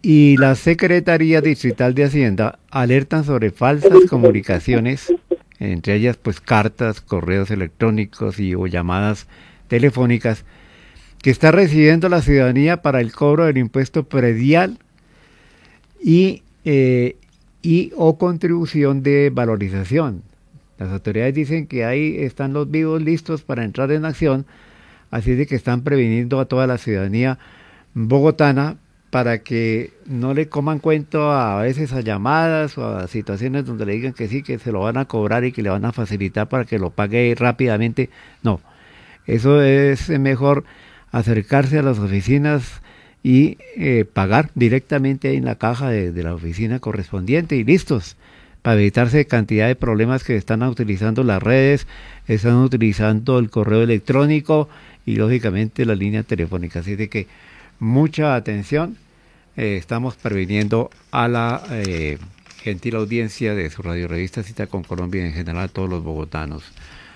y la Secretaría Distrital de Hacienda alertan sobre falsas comunicaciones, entre ellas pues cartas, correos electrónicos y o llamadas telefónicas que está recibiendo la ciudadanía para el cobro del impuesto predial y, o contribución de valorización. Las autoridades dicen que ahí están los vivos listos para entrar en acción, así de que están previniendo a toda la ciudadanía bogotana para que no le coman cuento a veces a llamadas o a situaciones donde le digan que sí, que se lo van a cobrar y que le van a facilitar para que lo pague rápidamente. No, eso es mejor acercarse a las oficinas y pagar directamente en la caja de la oficina correspondiente y listos, para evitarse cantidad de problemas que están utilizando las redes, están utilizando el correo electrónico y lógicamente la línea telefónica. Así de que mucha atención, estamos previniendo a la gentil audiencia de su radio revista Cita con Colombia y en general a todos los bogotanos.